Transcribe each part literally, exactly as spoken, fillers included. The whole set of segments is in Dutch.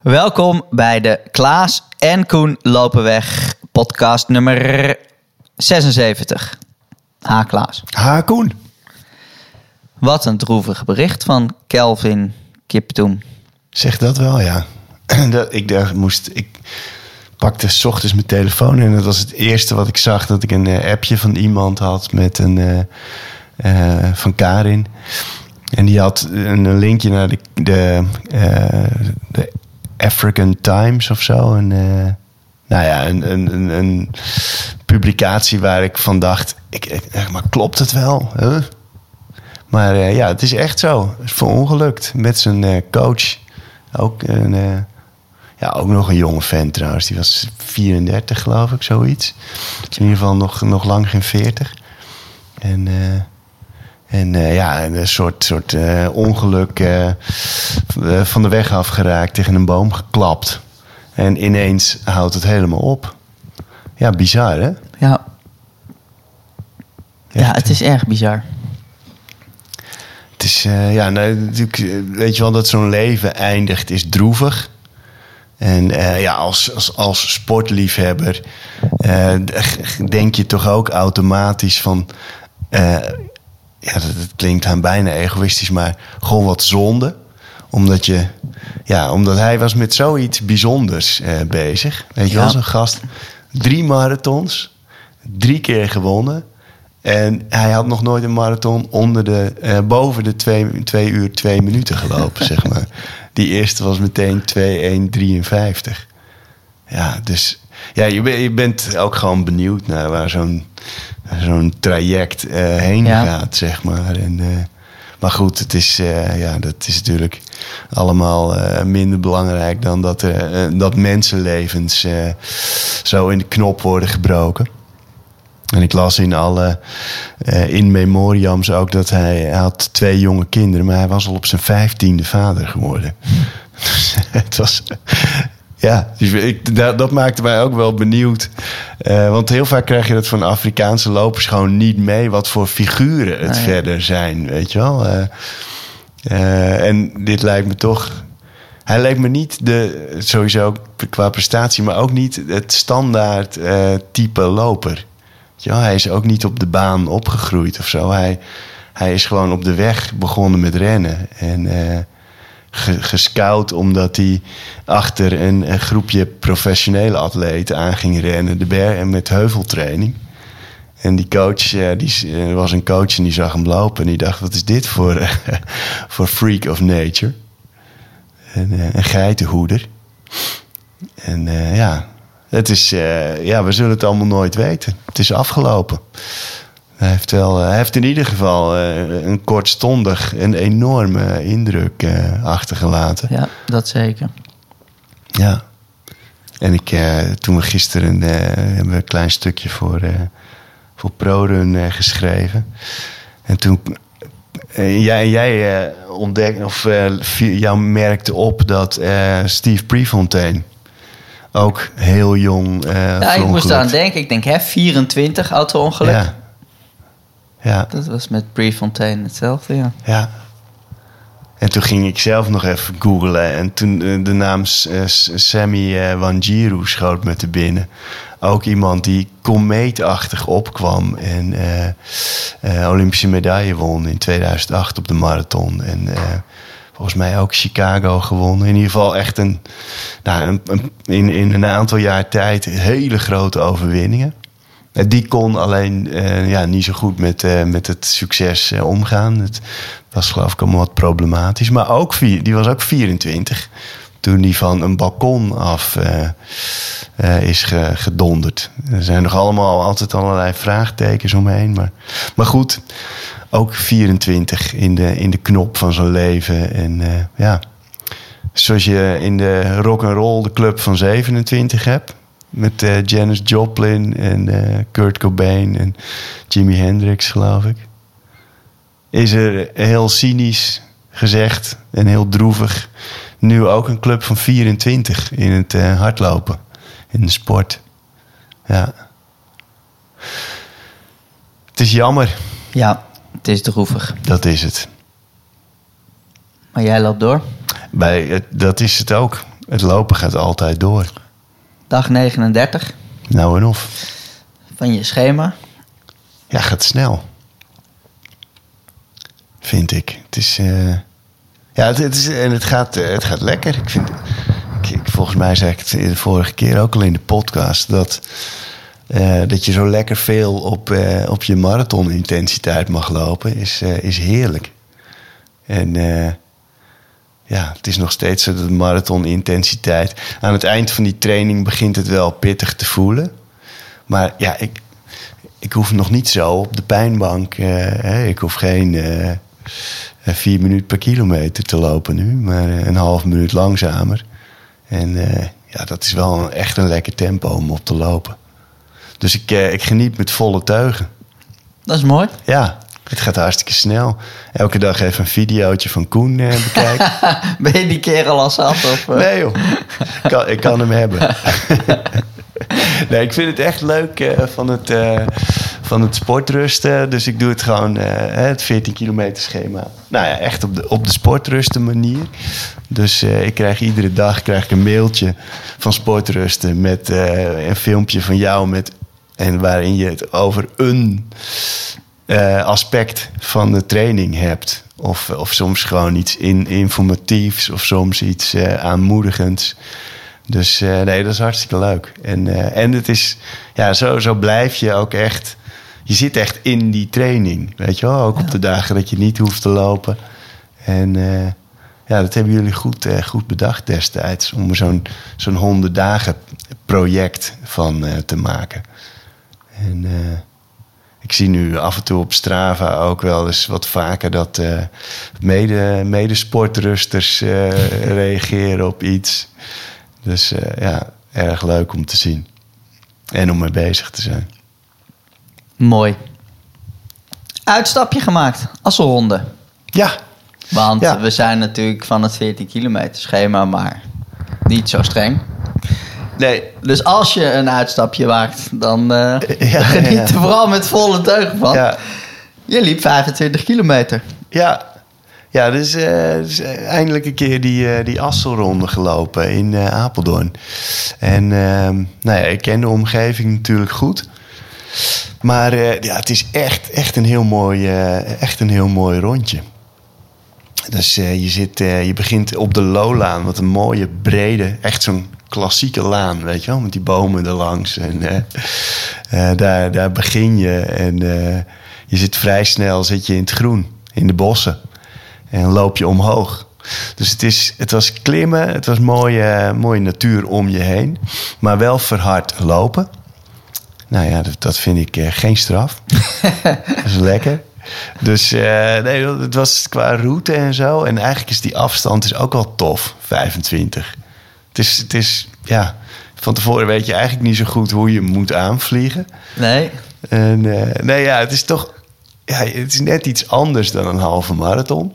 Welkom bij de Klaas en Koen lopen weg podcast nummer zesenzeventig. Ha Klaas. Ha Koen. Wat een droevig bericht van Kelvin Kiptoum. Zeg dat wel, ja. ik, dacht, moest, ik pakte 's ochtends mijn telefoon en dat was het eerste wat ik zag. Dat ik een uh, appje van iemand had met een uh, uh, van Karin. En die had een, een linkje naar de, de, uh, de African Times of zo. En, uh, nou ja, een, een, een publicatie waar ik van dacht, ik, ik, maar klopt het wel? Huh? Maar uh, ja, het is echt zo. Het is verongelukt met zijn uh, coach. Ook, een, uh, ja, ook nog een jonge vent trouwens. Die was vierendertig geloof ik, zoiets. In ieder geval nog, nog lang geen veertig. En, uh, en uh, ja, een soort, soort uh, ongeluk uh, van de weg afgeraakt, tegen een boom geklapt. En ineens houdt het helemaal op. Ja, bizar hè? Ja, ja het is erg bizar. Het is, uh, ja, nou, natuurlijk, weet je wel, dat zo'n leven eindigt is droevig. En uh, ja, als, als, als sportliefhebber uh, denk je toch ook automatisch van... Uh, ja, dat, dat klinkt aan bijna egoïstisch, maar gewoon wat zonde. Omdat je, ja, omdat hij was met zoiets bijzonders uh, bezig. Weet je ja. wel, zo'n gast. Drie marathons, drie keer gewonnen. En hij had nog nooit een marathon onder de, uh, boven de twee, twee uur, twee minuten gelopen, zeg maar. Die eerste was meteen twee één drieënvijftig. Ja, dus ja, je, ben, je bent ook gewoon benieuwd naar waar zo'n, zo'n traject uh, heen ja. gaat, zeg maar. En, uh, maar goed, het is, uh, ja, dat is natuurlijk allemaal uh, minder belangrijk dan dat, uh, dat mensenlevens uh, zo in de knop worden gebroken. En ik las in alle uh, in memoriams ook dat hij, hij had twee jonge kinderen, maar hij was al op zijn vijftiende vader geworden. Het was, ja, dus ik, dat, dat maakte mij ook wel benieuwd. Uh, want heel vaak krijg je dat van Afrikaanse lopers gewoon niet mee wat voor figuren het nee. verder zijn, weet je wel. Uh, uh, en dit lijkt me toch... Hij leek me niet de, sowieso qua prestatie, maar ook niet het standaard uh, type loper. Ja, hij is ook niet op de baan opgegroeid of zo. Hij, hij is gewoon op de weg begonnen met rennen. En uh, ge, gescout omdat hij achter een, een groepje professionele atleten aan ging rennen. De berg met heuveltraining. En die coach, uh, die uh, was een coach en die zag hem lopen. En die dacht, wat is dit voor, uh, voor freak of nature? En, uh, een geitenhoeder. En uh, ja... Het is, uh, ja, we zullen het allemaal nooit weten. Het is afgelopen. Hij heeft, wel, uh, hij heeft in ieder geval uh, een kortstondig een enorme indruk uh, achtergelaten. Ja, dat zeker. Ja. En ik, uh, toen we gisteren uh, hebben we een klein stukje voor, uh, voor ProRun uh, geschreven. En toen uh, jij, jij uh, ontdekte, of uh, jou merkte op dat uh, Steve Prefontaine ook heel jong uh, ja, ik moest aan denken. Ik denk, hè, vierentwintig auto-ongeluk. Ja. ja. Dat was met Prefontaine hetzelfde, ja. Ja. En toen ging ik zelf nog even googlen. En toen uh, de naam uh, Sammy uh, Wanjiru schoot me te binnen. Ook iemand die komeetachtig opkwam. En uh, uh, Olympische medaille won in tweeduizend acht op de marathon. En... Uh, volgens mij ook Chicago gewonnen. In ieder geval echt een, nou, een, een, in, in een aantal jaar tijd hele grote overwinningen. Die kon alleen uh, ja, niet zo goed met, uh, met het succes uh, omgaan. Het was geloof ik allemaal wat problematisch. Maar ook vier, die was ook vierentwintig. Toen die van een balkon af uh, uh, is ge, gedonderd. Er zijn nog allemaal altijd allerlei vraagtekens omheen. Maar, maar goed... Ook vierentwintig in de, in de knop van zo'n leven. En uh, ja, zoals je in de rock'n'roll de club van zevenentwintig hebt. Met uh, Janis Joplin en uh, Kurt Cobain en Jimi Hendrix, geloof ik. Is er heel cynisch gezegd en heel droevig. Nu ook een club van vierentwintig in het uh, hardlopen. In de sport. Ja. Het is jammer. Ja. Het is droevig. Dat is het. Maar jij loopt door? Bij, dat is het ook. het lopen gaat altijd door. Dag negenendertig Nou en of. van je schema. Ja, gaat snel. Vind ik. Het is... Uh, ja, het, het is, en het gaat, uh, het gaat lekker. Ik vind... Ik, ik, volgens mij zei ik het de vorige keer ook al in de podcast... dat, uh, dat je zo lekker veel op, uh, op je marathon-intensiteit mag lopen... is, uh, is heerlijk. En... Uh, Ja, het is nog steeds zo dat de marathon-intensiteit... Aan het eind van die training begint het wel pittig te voelen. Maar ja, ik, ik hoef nog niet zo op de pijnbank. Uh, hè, ik hoef geen uh, vier minuten per kilometer te lopen nu. Maar uh, een half minuut langzamer. En uh, ja, dat is wel een, echt een lekker tempo om op te lopen. Dus ik, uh, ik geniet met volle teugen. Dat is mooi. Ja. Het gaat hartstikke snel. Elke dag even een videootje van Koen uh, bekijken. Ben je die kerel al zat? Of, uh? Nee joh, ik kan, ik kan hem hebben. Nee, ik vind het echt leuk uh, van, het, uh, van het sportrusten. Dus ik doe het gewoon, uh, het veertien kilometer schema. Nou ja, echt op de, op de sportrusten manier. Dus uh, ik krijg iedere dag krijg ik een mailtje van Sportrusten... met uh, een filmpje van jou met, en waarin je het over een... Uh, aspect van de training hebt. Of, of soms gewoon iets in, informatiefs. Of soms iets uh, aanmoedigends. Dus uh, nee, dat is hartstikke leuk. En, uh, en het is... Ja, zo, zo blijf je ook echt... Je zit echt in die training. Weet je wel? Ook ja. Op de dagen dat je niet hoeft te lopen. En uh, ja, dat hebben jullie goed, uh, goed bedacht destijds. Om er zo'n, zo'n honderd dagen project van uh, te maken. En... Uh, Ik zie nu af en toe op Strava ook wel eens wat vaker dat uh, mede, medesportrusters uh, reageren op iets. Dus uh, ja, erg leuk om te zien. En om mee bezig te zijn. Mooi. Uitstapje gemaakt, Asselronde. Ja. Want ja. we zijn natuurlijk van het veertien kilometer schema, maar niet zo streng. Nee. Dus als je een uitstapje maakt, dan uh, ja, geniet ja. er vooral met volle teugen van. Ja. Je liep vijfentwintig kilometer. Ja, ja dus, uh, dus eindelijk een keer die, uh, die Asselronde gelopen in uh, Apeldoorn. En uh, nou ja, ik ken de omgeving natuurlijk goed. Maar uh, ja, het is echt, echt, een heel mooi, uh, echt een heel mooi rondje. Dus uh, je, zit, uh, je begint op de Loolaan, wat een mooie, brede, echt zo'n klassieke laan, weet je wel, met die bomen erlangs. En uh, uh, daar, daar begin je en uh, je zit vrij snel zit je in het groen, in de bossen. En dan loop je omhoog. Dus het, is, het was klimmen, het was mooie, mooie natuur om je heen, maar wel verhard lopen. Nou ja, dat, dat vind ik uh, geen straf. Dat is lekker. Dus uh, nee, het was qua route en zo. En eigenlijk is die afstand is ook wel tof, vijfentwintig. Het is, het is, ja, van tevoren weet je eigenlijk niet zo goed hoe je moet aanvliegen. Nee. En uh, nee, ja, het is toch, ja, het is net iets anders dan een halve marathon.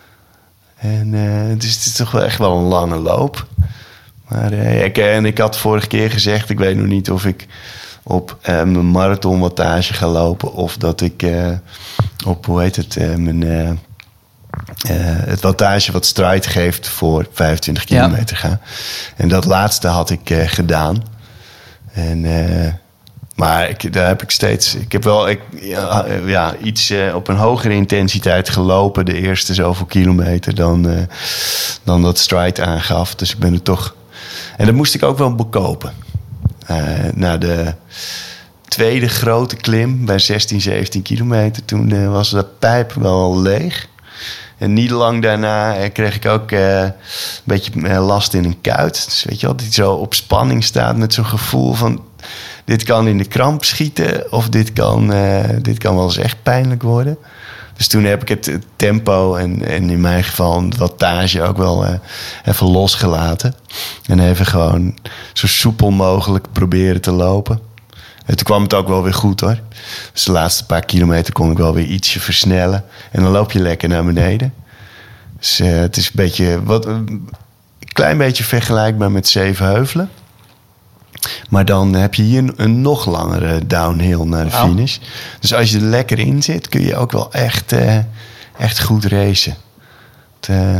En uh, het, is, het is toch wel echt wel een lange loop. Maar uh, ik, en ik had vorige keer gezegd, ik weet nog niet of ik op uh, mijn marathonwattage ga lopen of dat ik uh, op, hoe heet het, uh, mijn uh, uh, het wattage wat Stride geeft voor vijfentwintig kilometer ja. ga. En dat laatste had ik uh, gedaan. En uh, maar ik, daar heb ik steeds, ik heb wel ik, ja, ja, iets uh, op een hogere intensiteit gelopen de eerste zoveel kilometer dan, uh, dan dat Stride aangaf. Dus ik ben er toch, en dat moest ik ook wel bekopen. Uh, na de tweede grote klim bij zestien, zeventien kilometer, toen uh, was de pijp wel leeg. En niet lang daarna uh, kreeg ik ook uh, een beetje uh, last in een kuit. Dus weet je wel, dat je zo op spanning staat met zo'n gevoel van, dit kan in de kramp schieten of dit kan, uh, dit kan wel eens echt pijnlijk worden. Dus toen heb ik het, het tempo en, en in mijn geval het wattage ook wel uh, even losgelaten. En even gewoon zo soepel mogelijk proberen te lopen. En toen kwam het ook wel weer goed hoor. Dus de laatste paar kilometer kon ik wel weer ietsje versnellen. En dan loop je lekker naar beneden. Dus uh, het is een beetje, wat, een klein beetje vergelijkbaar met Zevenheuvelen. Maar dan heb je hier een, een nog langere downhill naar de wow. finish. Dus als je er lekker in zit, kun je ook wel echt, uh, echt goed racen. Het, uh,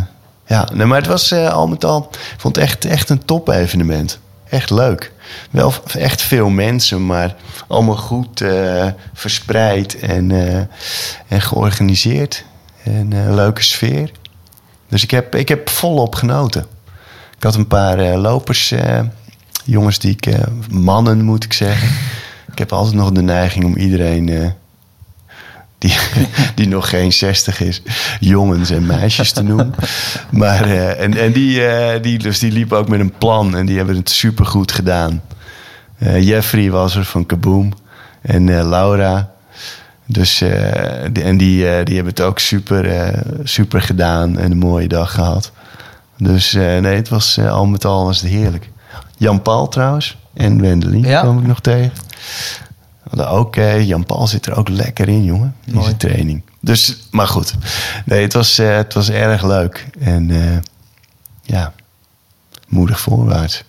Ja, nee, maar het was uh, al met al... Ik vond het echt, echt een top evenement. Echt leuk. Wel echt veel mensen, maar allemaal goed uh, verspreid en, uh, en georganiseerd. En uh, leuke sfeer. Dus ik heb, ik heb volop genoten. Ik had een paar uh, lopers, uh, jongens die ik... Uh, mannen moet ik zeggen. Ik heb altijd nog de neiging om iedereen... Uh, Die, die nog geen zestig is, jongens en meisjes te noemen. Maar, uh, en en die, uh, die, dus die liepen ook met een plan en die hebben het supergoed gedaan. Uh, Jeffrey was er van Kaboom en uh, Laura. Dus, uh, die, en die, uh, die hebben het ook super, uh, super gedaan en een mooie dag gehad. Dus uh, nee, het was uh, al met al was het heerlijk. Jan Paul trouwens en Wendelin ja. kwam ik nog tegen. Ook, uh, Jan Paul zit er ook lekker in, jongen. In zijn training. Dus, maar goed. Nee, het was, uh, het was erg leuk. En uh, ja, moedig voorwaarts.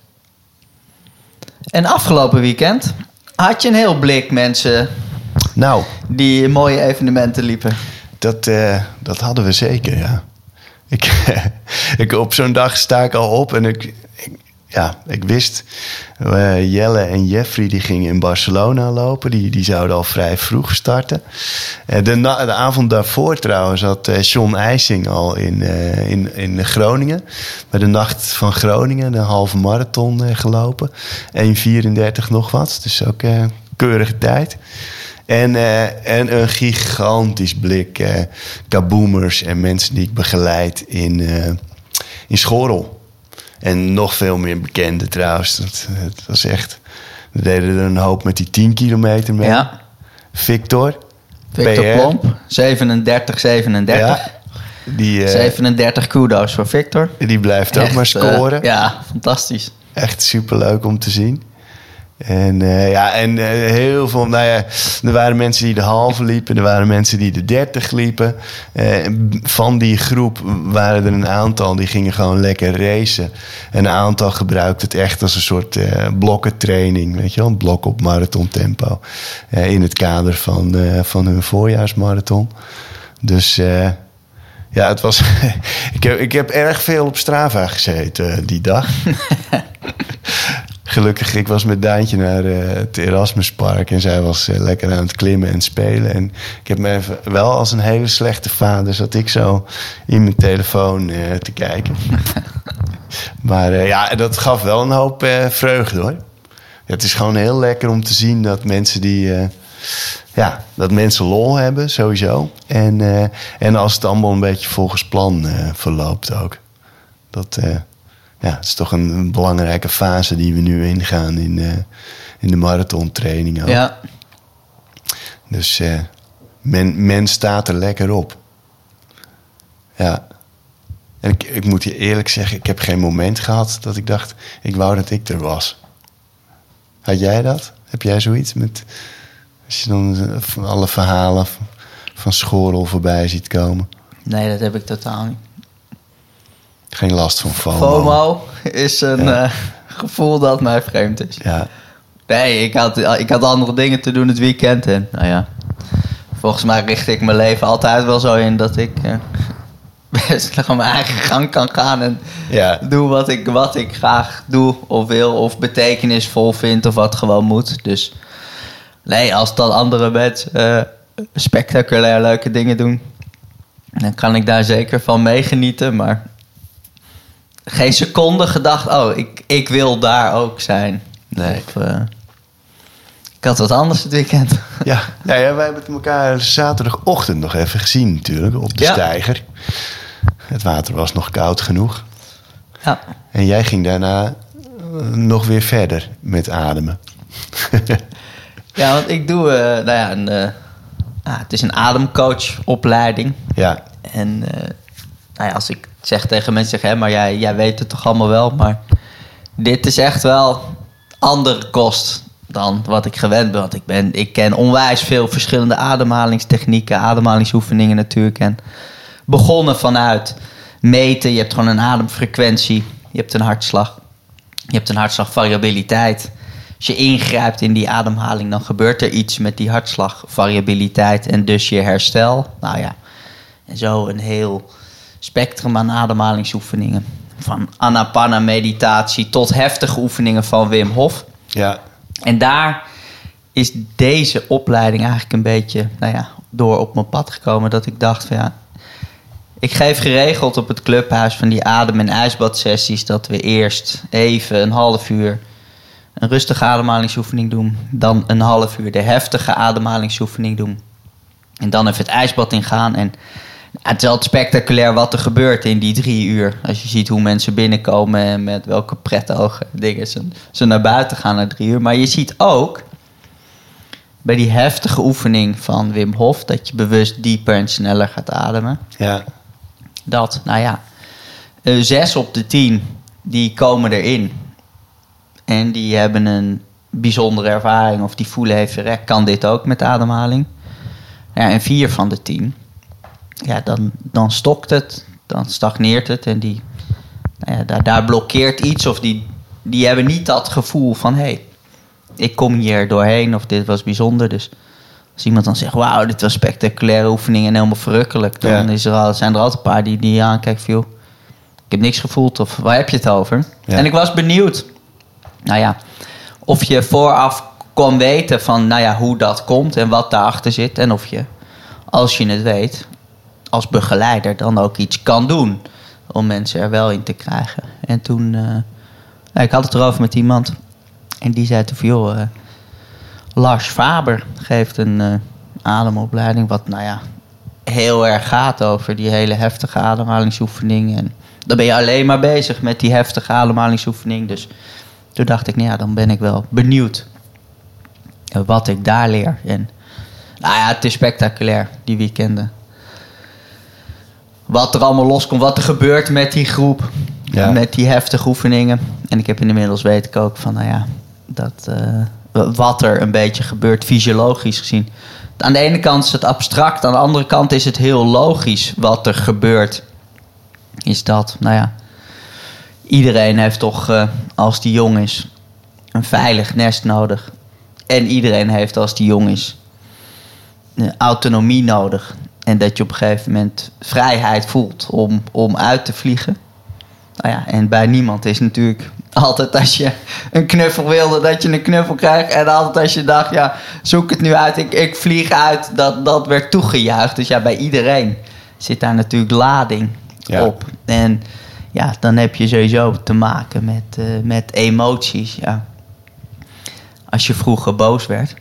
En afgelopen weekend had je een heel blik mensen... Nou, die mooie evenementen liepen. Dat, uh, dat hadden we zeker, ja. Ik, ik, op zo'n dag sta ik al op en ik... ik Ja, ik wist, uh, Jelle en Jeffrey die gingen in Barcelona lopen. Die, die zouden al vrij vroeg starten. Uh, de, na, de avond daarvoor trouwens had uh, John IJsing al in, uh, in, in Groningen. Bij de Nacht van Groningen, de halve marathon uh, gelopen. één vierendertig nog wat, dus ook uh, keurige tijd. En, uh, en een gigantisch blik uh, kaboomers en mensen die ik begeleid in, uh, in Schorrel. En nog veel meer bekenden trouwens. Dat, het was echt... We deden er een hoop met die tien kilometer mee. Ja. Victor. Victor P R. Plomp. zevenendertig zevenendertig. Ja, die, uh, zevenendertig kudos voor Victor. Die blijft ook echt, maar scoren. Uh, ja, fantastisch. Echt superleuk om te zien. En uh, ja, en uh, heel veel... Nou ja, er waren mensen die de halve liepen. Er waren mensen die de dertig liepen. Uh, van die groep waren er een aantal die gingen gewoon lekker racen. En een aantal gebruikte het echt als een soort uh, blokkentraining. Weet je wel, een blok op marathontempo. Uh, in het kader van, uh, van hun voorjaarsmarathon. Dus... Uh, ja, het was... ik, heb, ik heb erg veel op Strava gezeten uh, die dag. Gelukkig, ik was met Daantje naar uh, het Erasmuspark en zij was uh, lekker aan het klimmen en spelen. En ik heb me even, wel als een hele slechte vader, zat ik zo in mijn telefoon uh, te kijken. Maar uh, ja, dat gaf wel een hoop uh, vreugde, hoor. Ja, het is gewoon heel lekker om te zien dat mensen die... Uh, ja, dat mensen lol hebben, sowieso. En, uh, en als het allemaal een beetje volgens plan uh, verloopt ook. Dat... Uh, Ja, het is toch een, een belangrijke fase die we nu ingaan in, uh, in de marathontraining ook. Ja. Dus uh, men, men staat er lekker op. Ja. En ik, ik moet je eerlijk zeggen, ik heb geen moment gehad dat ik dacht, ik wou dat ik er was. Had jij dat? Heb jij zoiets met, als je dan uh, alle verhalen van Schorrel voorbij ziet komen? Nee, dat heb ik totaal niet. Geen last van FOMO. FOMO is een ja. uh, gevoel dat mij vreemd is. Ja. Nee, ik had, ik had andere dingen te doen het weekend. En nou ja, volgens mij richt ik mijn leven altijd wel zo in dat ik uh, best gewoon mijn eigen gang kan gaan. En ja. doe wat ik, wat ik graag doe of wil of betekenisvol vind of wat gewoon moet. Dus nee, als dat andere mensen uh, spectaculair leuke dingen doen, dan kan ik daar zeker van meegenieten, maar... Geen seconde gedacht, oh, ik, ik wil daar ook zijn. Nee. Of, uh, ik had wat anders het weekend. Ja, nou ja, wij hebben het elkaar zaterdagochtend nog even gezien natuurlijk, op de ja. steiger. Het water was nog koud genoeg. Ja. En jij ging daarna nog weer verder met ademen. Ja, want ik doe, uh, nou ja, een, uh, ah, het is een ademcoachopleiding. Ja. En uh, nou ja, als ik zeg tegen mensen, zeg, hè, maar jij, jij weet het toch allemaal wel, maar dit is echt wel andere kost dan wat ik gewend ben. Want ik, ben, ik ken onwijs veel verschillende ademhalingstechnieken, ademhalingsoefeningen natuurlijk. En begonnen vanuit meten, je hebt gewoon een ademfrequentie, je hebt een hartslag, je hebt een hartslagvariabiliteit. Als je ingrijpt in die ademhaling, dan gebeurt er iets met die hartslagvariabiliteit en dus je herstel. Nou ja, en zo een heel spectrum aan ademhalingsoefeningen. Van Anapana meditatie tot heftige oefeningen van Wim Hof. Ja. En daar is deze opleiding eigenlijk een beetje, nou ja, door op mijn pad gekomen. Dat ik dacht van ja, ik geef geregeld op het clubhuis van die adem- en ijsbadsessies. Dat we eerst even een half uur een rustige ademhalingsoefening doen. Dan een half uur de heftige ademhalingsoefening doen. En dan even het ijsbad ingaan. En het is altijd spectaculair wat er gebeurt in die drie uur. Als je ziet hoe mensen binnenkomen en met welke pretogen dingen ze, ze naar buiten gaan na drie uur. Maar je ziet ook bij die heftige oefening van Wim Hof dat je bewust dieper en sneller gaat ademen. Ja. Dat, nou ja, uh, zes op de tien die komen erin. En die hebben een bijzondere ervaring of die voelen even, hè, kan dit ook met ademhaling? Ja, en vier van de tien, ja, dan, dan stokt het, dan stagneert het en die, nou ja, daar, daar blokkeert iets of die, die hebben niet dat gevoel van, hé, hey, ik kom hier doorheen of dit was bijzonder. Dus als iemand dan zegt, wauw, dit was spectaculaire oefening en helemaal verrukkelijk, dan ja. is er al, zijn er altijd een paar die, die aankijken van, ik heb niks gevoeld of waar heb je het over? Ja. En ik was benieuwd, nou ja, of je vooraf kon weten van, nou ja, hoe dat komt en wat daarachter zit. En of je, als je het weet, als begeleider dan ook iets kan doen om mensen er wel in te krijgen. En toen, uh, nou, ik had het erover met iemand en die zei toen van, joh, uh, Lars Faber geeft een uh, ademopleiding wat, nou ja, heel erg gaat over die hele heftige ademhalingsoefening. En dan ben je alleen maar bezig met die heftige ademhalingsoefening. Dus toen dacht ik, nou ja, dan ben ik wel benieuwd wat ik daar leer. En nou ja, het is spectaculair, die weekenden. Wat er allemaal loskomt, wat er gebeurt met die groep. Ja. Met die heftige oefeningen. En ik heb inmiddels weet ik ook van, nou ja, dat, uh, wat er een beetje gebeurt, fysiologisch gezien. Aan de ene kant is het abstract, aan de andere kant is het heel logisch wat er gebeurt. Is dat, nou ja, iedereen heeft toch, uh, als die jong is, een veilig nest nodig. En iedereen heeft, als die jong is, autonomie nodig. En dat je op een gegeven moment vrijheid voelt om, om uit te vliegen. Nou ja, en bij niemand is natuurlijk altijd als je een knuffel wilde, dat je een knuffel krijgt. En altijd als je dacht, ja, zoek het nu uit, ik, ik vlieg uit, dat, dat werd toegejuicht. Dus ja, bij iedereen zit daar natuurlijk lading ja. op. En ja, dan heb je sowieso te maken met, uh, met emoties, ja. Als je vroeger boos werd,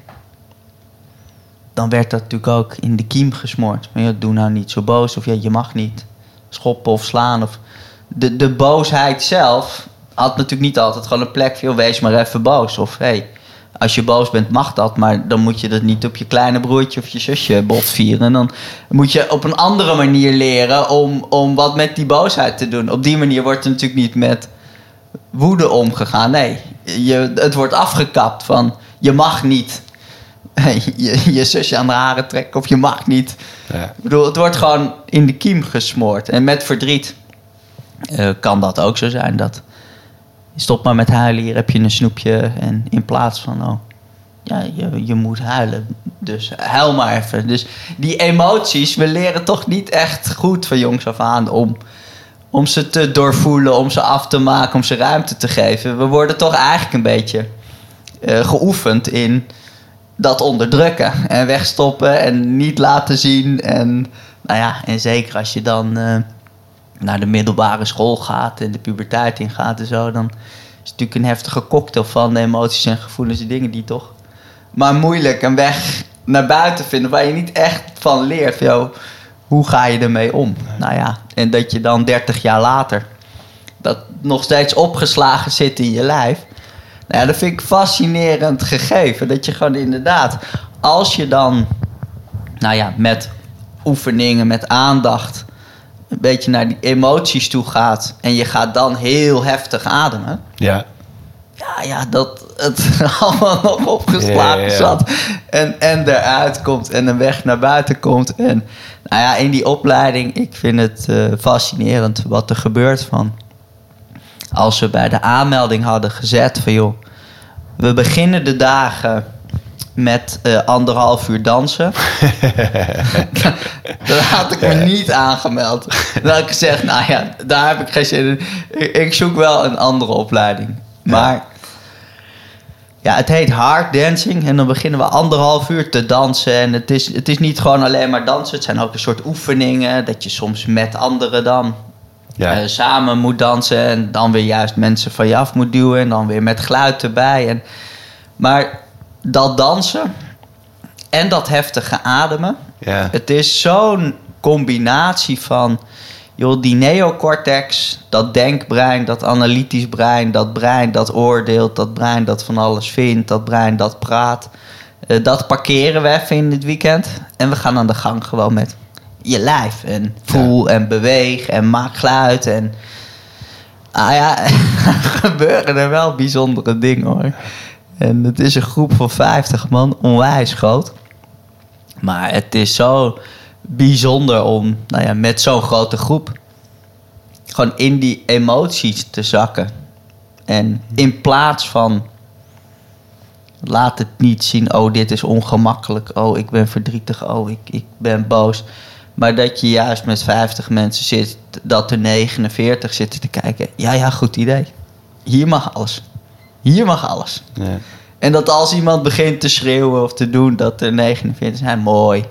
dan werd dat natuurlijk ook in de kiem gesmoord. Maar ja, doe nou niet zo boos. Of ja, je mag niet schoppen of slaan. Of de, de boosheid zelf had natuurlijk niet altijd gewoon een plek. Veel wees maar even boos. Of hé, hey, als je boos bent mag dat. Maar dan moet je dat niet op je kleine broertje of je zusje botvieren. Dan moet je op een andere manier leren om, om wat met die boosheid te doen. Op die manier wordt er natuurlijk niet met woede omgegaan. Nee, je, het wordt afgekapt van je mag niet je, je zusje aan de haren trekken of je mag niet. Ja. Ik bedoel, het wordt gewoon in de kiem gesmoord. En met verdriet uh, kan dat ook zo zijn. Dat stop maar met huilen, hier heb je een snoepje. En in plaats van, oh, ja, je, je moet huilen. Dus huil maar even. Dus die emoties, we leren toch niet echt goed van jongs af aan om, om ze te doorvoelen, om ze af te maken, om ze ruimte te geven. We worden toch eigenlijk een beetje uh, geoefend in dat onderdrukken en wegstoppen en niet laten zien. En, nou ja, en zeker als je dan uh, naar de middelbare school gaat en de puberteit ingaat en zo, dan is het natuurlijk een heftige cocktail van emoties en gevoelens en dingen die toch maar moeilijk een weg naar buiten vinden waar je niet echt van leert. Van, joh, hoe ga je ermee om? Nou ja, en dat je dan dertig jaar later dat nog steeds opgeslagen zit in je lijf. Nou ja, dat vind ik fascinerend gegeven. Dat je gewoon inderdaad, als je dan, nou ja, met oefeningen, met aandacht, een beetje naar die emoties toe gaat en je gaat dan heel heftig ademen. Ja. Ja, ja, dat het allemaal nog opgeslagen ja, ja, ja. zat en, en eruit komt en een weg naar buiten komt. En nou ja, in die opleiding, ik vind het uh, fascinerend wat er gebeurt van. Als we bij de aanmelding hadden gezet van, joh, we beginnen de dagen met uh, anderhalf uur dansen. Dat had ik me ja. niet aangemeld. Dan had ik gezegd, nou ja, daar heb ik geen zin in. Ik, ik zoek wel een andere opleiding. Maar ja. ja, het heet hard dancing. En dan beginnen we anderhalf uur te dansen. En het is, het is niet gewoon alleen maar dansen. Het zijn ook een soort oefeningen. Dat je soms met anderen dan ja. uh, samen moet dansen. En dan weer juist mensen van je af moet duwen. En dan weer met geluid erbij. En, maar dat dansen en dat heftige ademen. Ja. Het is zo'n combinatie van joh, die neocortex, dat denkbrein, dat analytisch brein, dat brein dat oordeelt, dat brein dat van alles vindt, dat brein dat praat. Uh, dat parkeren we even in dit weekend. En we gaan aan de gang gewoon met je lijf. En voel ja. en beweeg en maak geluid. En ah ja, gebeuren er wel bijzondere dingen hoor. En het is een groep van vijftig man, onwijs groot. Maar het is zo bijzonder om nou ja, met zo'n grote groep gewoon in die emoties te zakken. En in plaats van laat het niet zien, oh dit is ongemakkelijk, oh ik ben verdrietig, oh ik, ik ben boos. Maar dat je juist met vijftig mensen zit, dat er negenenveertig zitten te kijken. Ja, ja, goed idee. Hier mag alles. Hier mag alles. Ja. En dat als iemand begint te schreeuwen of te doen, dat er negenenveertig zijn, mooi.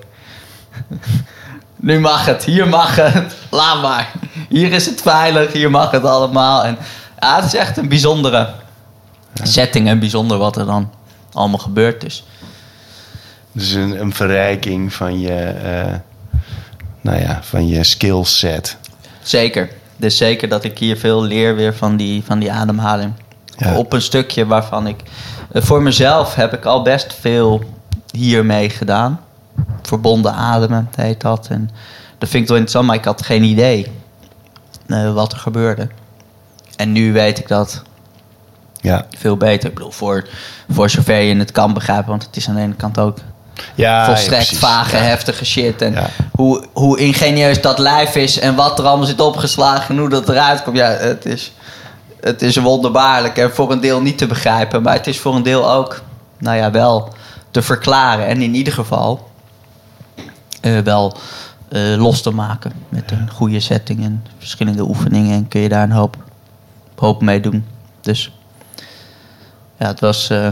Nu mag het, hier mag het, laat maar. Hier is het veilig, hier mag het allemaal. En ja, het is echt een bijzondere ja. setting en bijzonder wat er dan allemaal gebeurt. Dus, dus een, een verrijking van je, uh, nou ja, van je skillset. Zeker. Dus zeker dat ik hier veel leer weer van die, van die ademhaling. Ja. Op een stukje waarvan ik... Voor mezelf heb ik al best veel hiermee gedaan. Verbonden ademen heet dat. En dat vind ik wel interessant, maar ik had geen idee uh, wat er gebeurde. En nu weet ik dat ja. veel beter. Ik bedoel, voor, voor zover je het kan begrijpen, want het is aan de ene kant ook ja, volstrekt ja, vage, ja. heftige shit. En ja. hoe, hoe ingenieus dat lijf is en wat er allemaal zit opgeslagen en hoe dat eruit komt. Ja, het is... Het is wonderbaarlijk en voor een deel niet te begrijpen. Maar het is voor een deel ook, nou ja, wel te verklaren. En in ieder geval uh, wel uh, los te maken. Met een goede setting en verschillende oefeningen. En kun je daar een hoop, hoop mee doen. Dus ja, het was... Uh,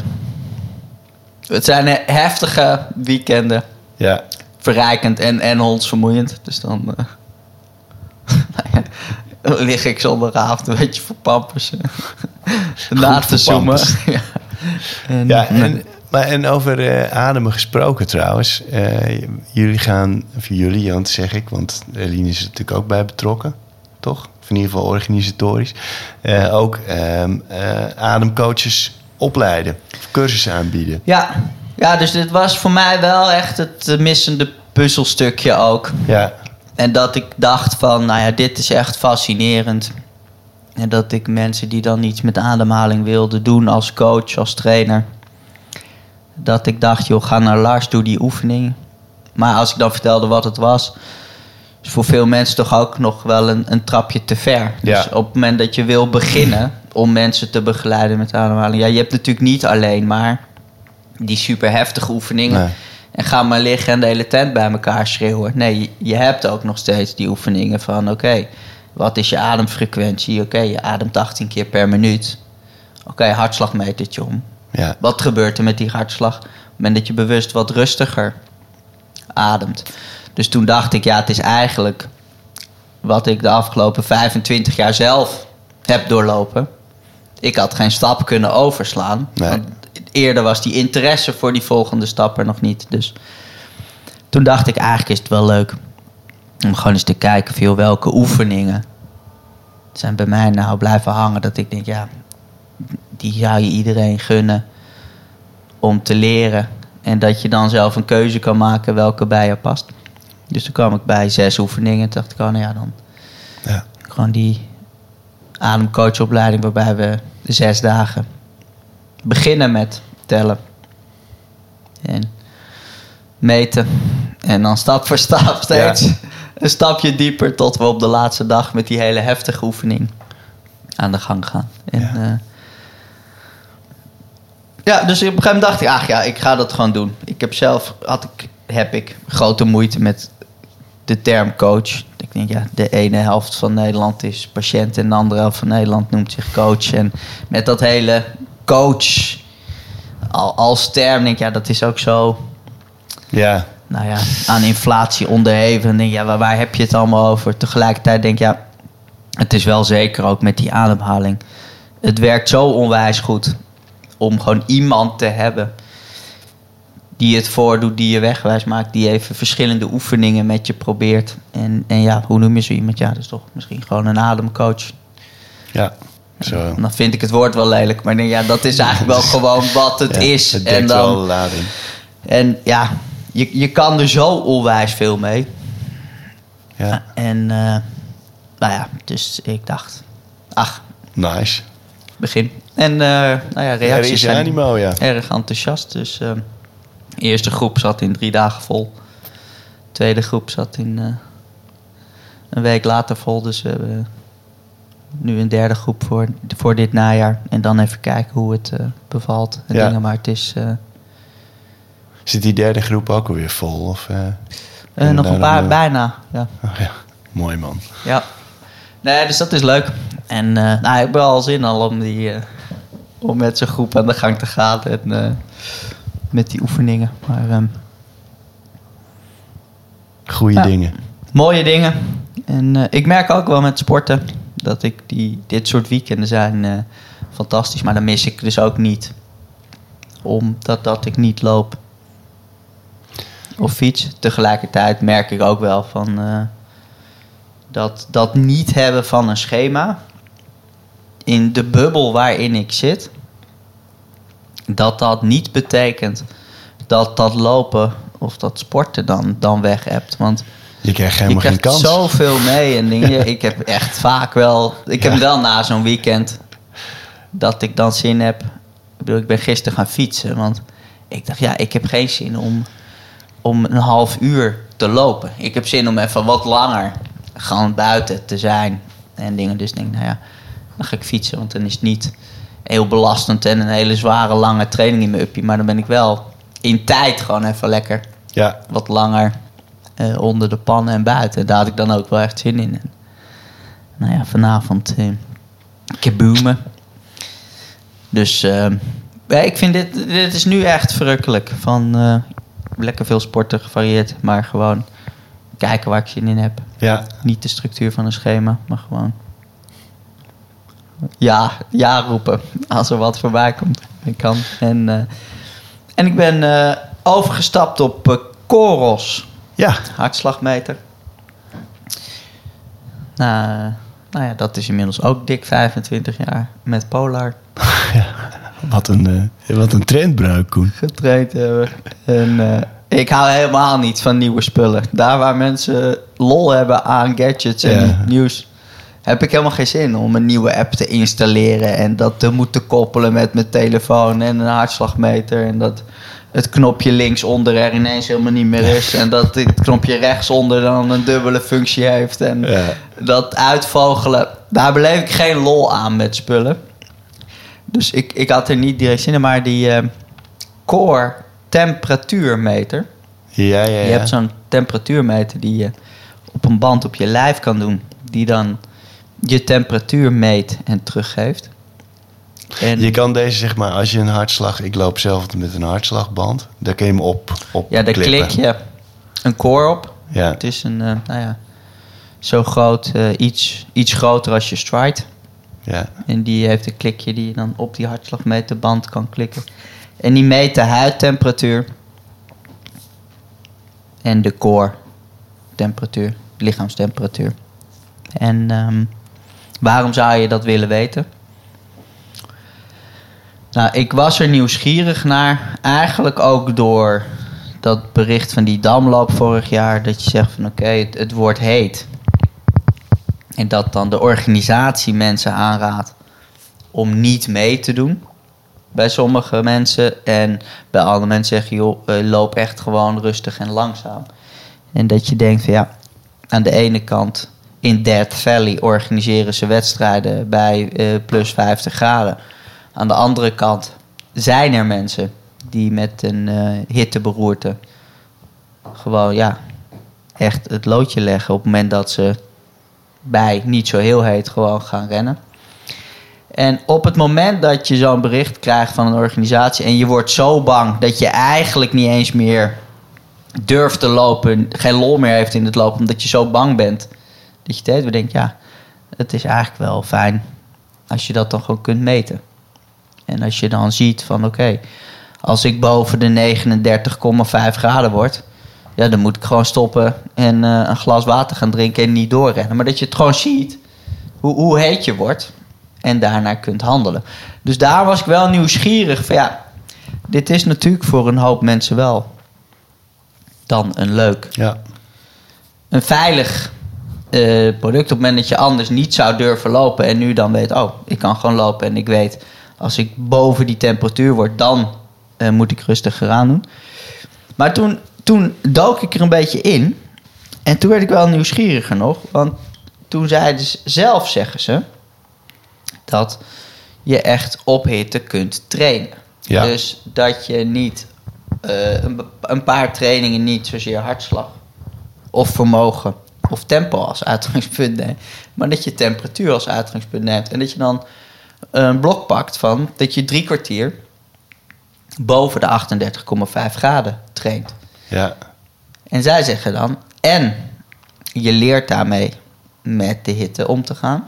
het zijn heftige weekenden. Ja. Verrijkend en, en hondsvermoeiend. Dus dan... Uh, nou ja, dan lig ik zondagavond een beetje voor pampers. Na te zoomen. Ja. En, ja, en, maar, en over uh, ademen gesproken trouwens. Uh, jullie gaan, of jullie, Jan, zeg ik, want Eline is er natuurlijk ook bij betrokken, toch? Of in ieder geval organisatorisch. Uh, ook uh, uh, ademcoaches opleiden, of cursussen aanbieden. Ja. ja, dus dit was voor mij wel echt het missende puzzelstukje ook. Ja. En dat ik dacht van, nou ja, dit is echt fascinerend. En dat ik mensen die dan iets met ademhaling wilden doen als coach, als trainer. Dat ik dacht, joh, ga naar Lars, doe die oefening. Maar als ik dan vertelde wat het was, is voor veel mensen toch ook nog wel een, een trapje te ver. Ja. Dus op het moment dat je wil beginnen om mensen te begeleiden met ademhaling. Ja, je hebt natuurlijk niet alleen maar die super heftige oefeningen. Nee. En ga maar liggen en de hele tent bij elkaar schreeuwen. Nee, je hebt ook nog steeds die oefeningen van... oké, okay, wat is je ademfrequentie? Oké, okay, je ademt achttien keer per minuut. Oké, okay, hartslagmetertje om. Ja. Wat gebeurt er met die hartslag? Op het moment dat je bewust wat rustiger ademt. Dus toen dacht ik, ja, het is eigenlijk... wat ik de afgelopen vijfentwintig jaar zelf heb doorlopen. Ik had geen stap kunnen overslaan. Nee. Want eerder was die interesse voor die volgende stap er nog niet. Dus toen dacht ik, eigenlijk is het wel leuk om gewoon eens te kijken veel welke oefeningen zijn bij mij nou blijven hangen. Dat ik denk, ja, die zou je iedereen gunnen om te leren. En dat je dan zelf een keuze kan maken welke bij je past. Dus toen kwam ik bij zes oefeningen. Toen dacht ik, oh nou ja, dan ja. gewoon die ademcoachopleiding waarbij we de zes dagen beginnen met tellen en meten en dan stap voor stap steeds ja. een stapje dieper tot we op de laatste dag met die hele heftige oefening aan de gang gaan. En ja, uh, Ja, dus op een gegeven moment dacht ik, ach ja, ik ga dat gewoon doen. Ik heb zelf, had ik, heb ik grote moeite met de term coach. Ik denk, ja, de ene helft van Nederland is patiënt en de andere helft van Nederland noemt zich coach. En met dat hele coach als term, denk ik, ja, dat is ook zo... Ja. Nou ja, aan inflatie onderheven. En denk, ja, waar, waar heb je het allemaal over? Tegelijkertijd denk ik, ja, het is wel zeker ook met die ademhaling. Het werkt zo onwijs goed om gewoon iemand te hebben die het voordoet, die je wegwijs maakt, die even verschillende oefeningen met je probeert. En, en ja, hoe noem je zo iemand? Ja, dat is toch misschien gewoon een ademcoach. Ja, zo. En dan vind ik het woord wel lelijk, maar ik denk, ja, dat is eigenlijk wel gewoon wat het ja, is. Het en dan, wel lading. En ja, je, je kan er zo onwijs veel mee. Ja. En uh, nou ja, dus ik dacht, ach, nice. Begin. En uh, nou ja, reacties zijn animo, ja. erg enthousiast. Dus uh, de eerste groep zat in drie dagen vol. De tweede groep zat in uh, een week later vol. Dus we hebben nu een derde groep voor, voor dit najaar. En dan even kijken hoe het uh, bevalt. En ja. dingen, maar het is... Uh, Zit die derde groep ook alweer vol? Of, uh, uh, nog een paar, bijna. Ja. Oh, ja. Mooi man. Ja. Nee, dus dat is leuk. En uh, nou, ik heb wel al zin al om, die, uh, om met zo'n groep aan de gang te gaan. En uh, met die oefeningen. Maar, um, Goeie ja, dingen. Mooie dingen. En uh, ik merk ook wel met sporten dat ik die, dit soort weekenden zijn uh, fantastisch. Maar dan mis ik dus ook niet. Omdat dat ik niet loop of fiets. Tegelijkertijd merk ik ook wel van... Uh, dat dat niet hebben van een schema... in de bubbel waarin ik zit... dat dat niet betekent... dat dat lopen of dat sporten dan, dan weg hebt. Want je krijgt helemaal je geen krijgt kans. Zoveel mee en dingen. Ik heb echt vaak wel... Ik ja. heb wel na zo'n weekend... dat ik dan zin heb... Ik bedoel, ik ben gisteren gaan fietsen... want ik dacht, ja, ik heb geen zin om... om een half uur te lopen. Ik heb zin om even wat langer... gewoon buiten te zijn en dingen. Dus ik denk, nou ja, dan ga ik fietsen. Want dan is het niet heel belastend en een hele zware, lange training in mijn uppie. Maar dan ben ik wel in tijd gewoon even lekker ja. wat langer uh, onder de pannen en buiten. Daar had ik dan ook wel echt zin in. En, nou ja, vanavond uh, kaboomen. Dus uh, ja, ik vind dit, dit is nu echt verrukkelijk. Van uh, lekker veel sporten, gevarieerd, maar gewoon... kijken waar ik zin in heb. Ja. Niet de structuur van een schema, maar gewoon... Ja, ja roepen. Als er wat voorbij komt. Ik kan. En, uh, en ik ben uh, overgestapt op uh, Coros. Ja. Hartslagmeter. Nou, uh, nou ja, dat is inmiddels ook dik vijfentwintig jaar met Polar. Ja, wat een, uh, wat een trendbruik, Koen. Getraind hebben. En... Uh, ik hou helemaal niet van nieuwe spullen. Daar waar mensen lol hebben aan gadgets en ja. nieuws... heb ik helemaal geen zin om een nieuwe app te installeren... en dat te moeten koppelen met mijn telefoon en een hartslagmeter... en dat het knopje linksonder er ineens helemaal niet meer is... en dat het knopje rechtsonder dan een dubbele functie heeft... en ja. dat uitvogelen... daar beleef ik geen lol aan met spullen. Dus ik, ik had er niet direct zin in, maar die uh, Core... temperatuurmeter. Ja, ja, ja. Je hebt zo'n temperatuurmeter die je op een band op je lijf kan doen. Die dan je temperatuur meet en teruggeeft. En je kan deze, zeg maar, als je een hartslag... Ik loop zelf met een hartslagband. Daar kun je hem op, op ja, daar klippen. klik je een core op. Ja. Het is een, uh, nou ja, zo groot, uh, iets, iets groter als je Stride. Ja. En die heeft een klikje die je dan op die hartslagmeterband kan klikken. En die meet de huidtemperatuur en de core temperatuur, lichaamstemperatuur. En um, waarom zou je dat willen weten? Nou, ik was er nieuwsgierig naar. Eigenlijk ook door dat bericht van die damloop vorig jaar. Dat je zegt van oké, okay, het, het wordt heet. En dat dan de organisatie mensen aanraadt om niet mee te doen. Bij sommige mensen. En bij andere mensen zeggen, joh, loop echt gewoon rustig en langzaam. En dat je denkt van ja, aan de ene kant in Death Valley organiseren ze wedstrijden bij uh, plus vijftig graden. Aan de andere kant zijn er mensen die met een uh, hitteberoerte gewoon ja, echt het loodje leggen op het moment dat ze bij niet zo heel heet gewoon gaan rennen. En op het moment dat je zo'n bericht krijgt van een organisatie en je wordt zo bang dat je eigenlijk niet eens meer durft te lopen, geen lol meer heeft in het lopen, omdat je zo bang bent dat je het denkt, ja, het is eigenlijk wel fijn als je dat dan gewoon kunt meten. En als je dan ziet van oké, okay, als ik boven de negenendertig komma vijf graden word, ja, dan moet ik gewoon stoppen en uh, een glas water gaan drinken en niet doorrennen. Maar dat je het gewoon ziet, hoe, hoe heet je wordt en daarna kunt handelen. Dus daar was ik wel nieuwsgierig van ja, dit is natuurlijk voor een hoop mensen wel dan een leuk, ja. een veilig uh, product. Op het moment dat je anders niet zou durven lopen en nu dan weet, oh, ik kan gewoon lopen en ik weet, als ik boven die temperatuur word, dan uh, moet ik rustiger aan doen. Maar toen, toen dook ik er een beetje in en toen werd ik wel nieuwsgieriger nog, want toen zeiden ze zelf, zeggen ze, dat je echt op hitte kunt trainen. Ja. Dus dat je niet uh, een, een paar trainingen niet zozeer hartslag of vermogen of tempo als uitgangspunt neemt, maar dat je temperatuur als uitgangspunt neemt. En dat je dan een blok pakt van dat je drie kwartier boven de achtendertig komma vijf graden traint. Ja. En zij zeggen dan, en je leert daarmee met de hitte om te gaan.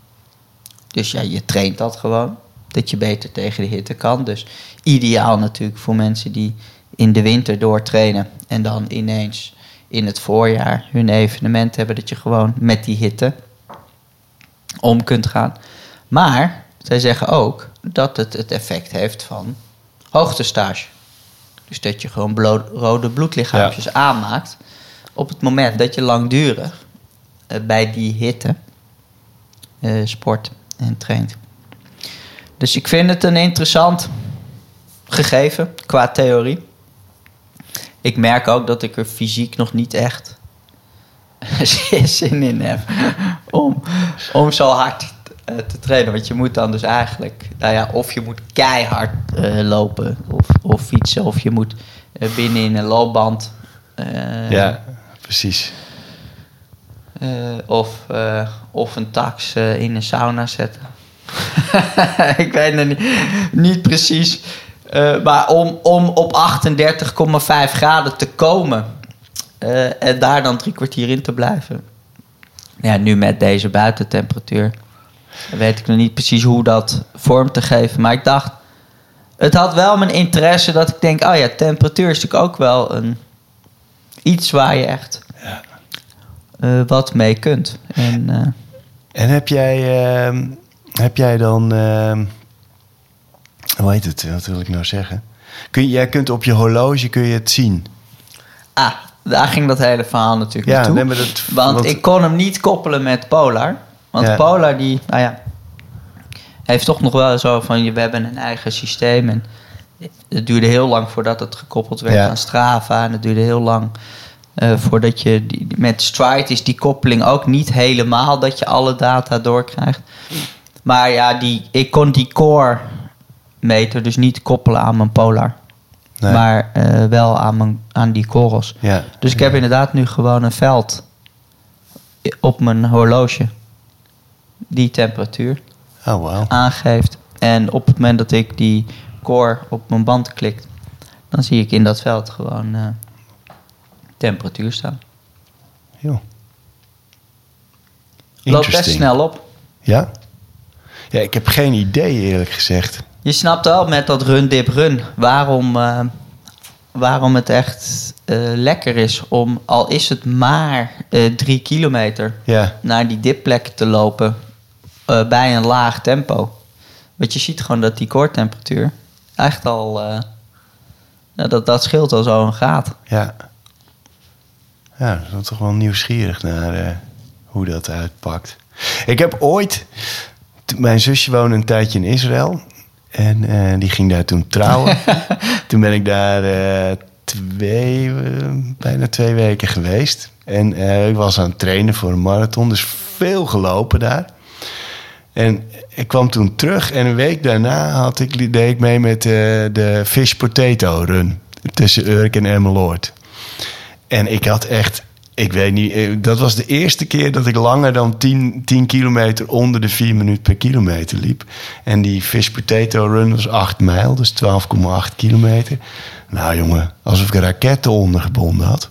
Dus ja, je traint dat gewoon. Dat je beter tegen de hitte kan. Dus ideaal natuurlijk voor mensen die in de winter doortrainen en dan ineens in het voorjaar hun evenement hebben, dat je gewoon met die hitte om kunt gaan. Maar zij zeggen ook dat het het effect heeft van hoogtestage. Dus dat je gewoon blo- rode bloedlichaampjes ja. aanmaakt op het moment dat je langdurig uh, bij die hitte uh, sport en traint. Dus ik vind het een interessant gegeven qua theorie. Ik merk ook dat ik er fysiek nog niet echt zin in heb om, om zo hard uh, te trainen. Want je moet dan dus eigenlijk, nou ja, of je moet keihard uh, lopen of, of fietsen, of je moet uh, binnen in een loopband. Uh, ja, precies. Uh, of, uh, of een tax uh, in een sauna zetten. Ik weet het niet, niet precies. Uh, maar om, om op achtendertig komma vijf graden te komen uh, en daar dan drie kwartier in te blijven. Ja, nu met deze buitentemperatuur weet ik nog niet precies hoe dat vorm te geven. Maar ik dacht, het had wel mijn interesse dat ik denk, oh ja, temperatuur is natuurlijk ook wel een iets waar je echt ja. uh, wat mee kunt. En, uh, en heb jij, uh, heb jij dan... Uh, hoe heet het? Wat wil ik nou zeggen? Kun je, jij kunt op je horloge kun je het zien. Ah, daar ging dat hele verhaal natuurlijk ja, naartoe. Nee, maar dat, want wat... ik kon hem niet koppelen met Polar. Want ja. Polar die, nou ja, heeft toch nog wel zo van, we hebben een eigen systeem. En het duurde heel lang voordat het gekoppeld werd ja. aan Strava. En het duurde heel lang uh, voordat je, die, met Stride is die koppeling ook niet helemaal dat je alle data doorkrijgt. Maar ja, die, ik kon die core meter dus niet koppelen aan mijn Polar. Nee. Maar uh, wel aan, mijn, aan die korrels. Ja. Dus ik heb inderdaad nu gewoon een veld op mijn horloge die temperatuur oh, wow. aangeeft. En op het moment dat ik die core op mijn band klik, dan zie ik in dat veld gewoon uh, temperatuur staan. Jo. Loopt best snel op. Ja? Ja, ik heb geen idee eerlijk gezegd. Je snapt wel met dat run dip run waarom, uh, waarom het echt uh, lekker is om, al is het maar uh, drie kilometer, ja. naar die dipplekken te lopen uh, bij een laag tempo. Want je ziet gewoon dat die core temperatuur echt al, uh, nou, dat, dat scheelt al zo'n graad. Ja. Ja, dat is wel toch wel nieuwsgierig naar uh, hoe dat uitpakt. Ik heb ooit, mijn zusje woonde een tijdje in Israël. En uh, die ging daar toen trouwen. Toen ben ik daar uh, twee, uh, bijna twee weken geweest. En uh, ik was aan het trainen voor een marathon. Dus veel gelopen daar. En ik kwam toen terug en een week daarna had ik, deed ik mee met uh, de Fish Potato Run tussen Urk en Emmeloord. En ik had echt, ik weet niet, dat was de eerste keer dat ik langer dan tien kilometer onder de vier minuten per kilometer liep. En die Fish Potato Run was acht mijl, dus twaalf komma acht kilometer. Nou jongen, alsof ik een raket eronder gebonden had.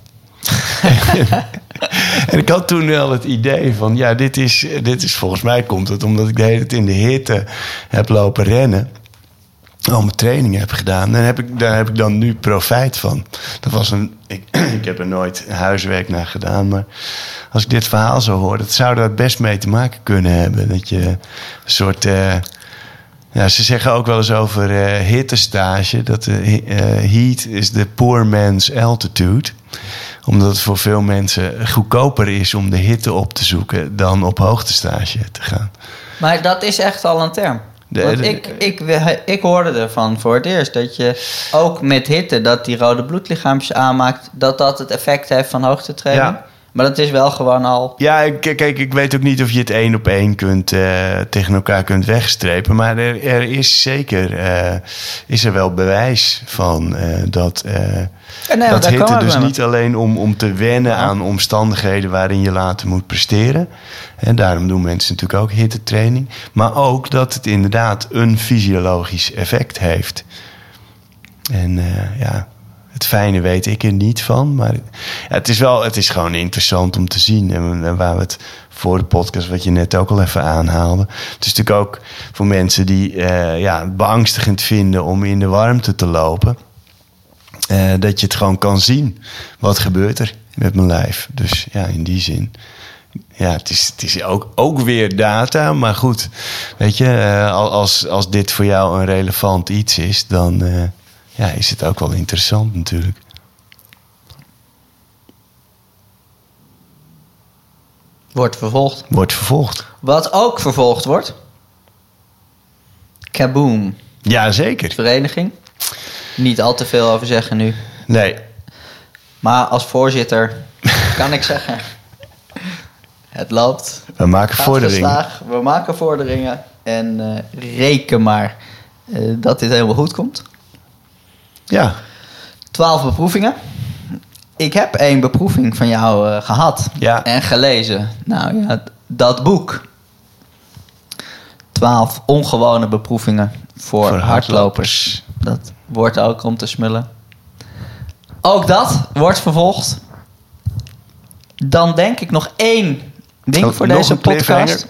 En ik had toen wel het idee van, ja, dit is, dit is volgens mij komt het omdat ik de hele tijd in de hitte heb lopen rennen. Al mijn trainingen heb gedaan. Daar heb ik, daar heb ik dan nu profijt van. Dat was een, ik, ik heb er nooit huiswerk naar gedaan. Maar als ik dit verhaal zo hoor, dat zou er best mee te maken kunnen hebben. Dat je een soort... Uh, ja, ze zeggen ook wel eens over uh, hittestage. Dat uh, heat is the poor man's altitude. Omdat het voor veel mensen goedkoper is om de hitte op te zoeken dan op hoogtestage te gaan. Maar dat is echt al een term. De, Want de, ik, ik, ik hoorde ervan voor het eerst dat je ook met hitte, dat die rode bloedlichaampjes aanmaakt, dat dat het effect heeft van hoogtetraining. Ja. Maar dat is wel gewoon al... Ja, kijk, ik weet ook niet of je het één op één kunt, uh, tegen elkaar kunt wegstrepen. Maar er, er is zeker uh, is er wel bewijs van uh, dat... Uh, ja, nee, dat hitte dus niet alleen om, om te wennen ja. aan omstandigheden waarin je later moet presteren. En daarom doen mensen natuurlijk ook hittetraining. Maar ook dat het inderdaad een fysiologisch effect heeft. En uh, ja... Het fijne weet ik er niet van. Maar ja, het is wel, het is gewoon interessant om te zien. En waar we het voor de podcast, wat je net ook al even aanhaalde. Het is natuurlijk ook voor mensen die uh, ja, beangstigend vinden om in de warmte te lopen. Uh, dat je het gewoon kan zien. Wat gebeurt er met mijn lijf? Dus ja, in die zin. Ja, het is, het is ook, ook weer data. Maar goed, weet je, uh, als, als dit voor jou een relevant iets is, dan... Uh, Ja, is het ook wel interessant natuurlijk. Wordt vervolgd. Wordt vervolgd. Wat ook vervolgd wordt. Kaboom. Ja, zeker. Vereniging. Niet al te veel over zeggen nu. Nee. Maar als voorzitter kan ik zeggen... Het loopt. We maken vorderingen. Gestaag. We maken vorderingen. En uh, reken maar uh, dat dit helemaal goed komt. Ja. Twaalf beproevingen. Ik heb één beproeving van jou uh, gehad. Ja. En gelezen. Nou ja, dat boek. Twaalf ongewone beproevingen voor, voor hardlopers. hardlopers. Dat wordt ook om te smullen. Ook dat wordt vervolgd. Dan denk ik nog één ding oh, voor deze podcast.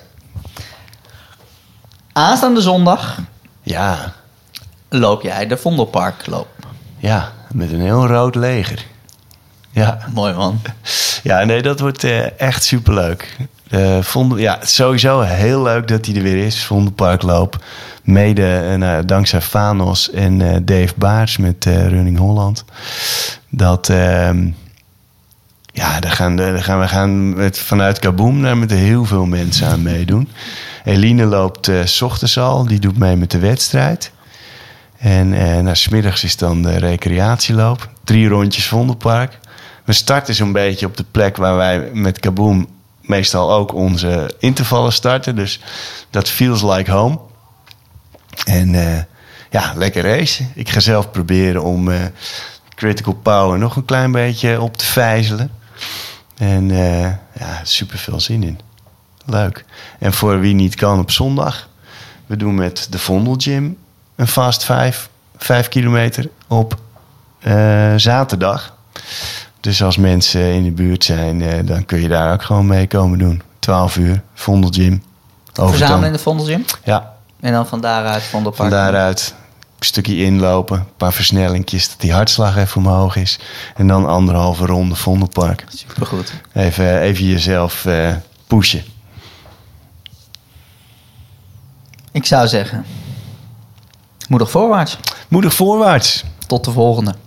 Aanstaande zondag. Ja. Loop jij de Vondelparkloop. Ja, met een heel rood leger. Ja. Mooi man. Ja, nee, dat wordt uh, echt superleuk. Uh, Vondel, ja, sowieso heel leuk dat hij er weer is. Vondelparkloop. Mede uh, nou, dankzij Fanos en uh, Dave Baars met uh, Running Holland. Dat... Uh, ja, daar gaan, daar gaan we gaan met, vanuit Kaboom daar met heel veel mensen aan meedoen. Eline loopt uh, 's ochtends al. Die doet mee met de wedstrijd. En eh, nou, 's middags is dan de recreatieloop. Drie rondjes Vondelpark. We starten zo'n beetje op de plek waar wij met Kaboom meestal ook onze intervallen starten. Dus dat feels like home. En uh, ja, lekker race. Ik ga zelf proberen om uh, Critical Power nog een klein beetje op te vijzelen. En uh, ja, super veel zin in. Leuk. En voor wie niet kan op zondag. We doen met de Vondel Gym een fast vijf, vijf kilometer op uh, zaterdag. Dus als mensen in de buurt zijn, uh, dan kun je daar ook gewoon mee komen doen. twaalf uur, Vondel Gym. Verzamelen in de Vondel Gym? Ja. En dan van daaruit Vondelpark? Van daaruit een stukje inlopen, een paar versnellingjes, dat die hartslag even omhoog is. En dan anderhalve ronde Vondelpark. Supergoed. Even, even jezelf uh, pushen. Ik zou zeggen, moedig voorwaarts. Moedig voorwaarts. Tot de volgende.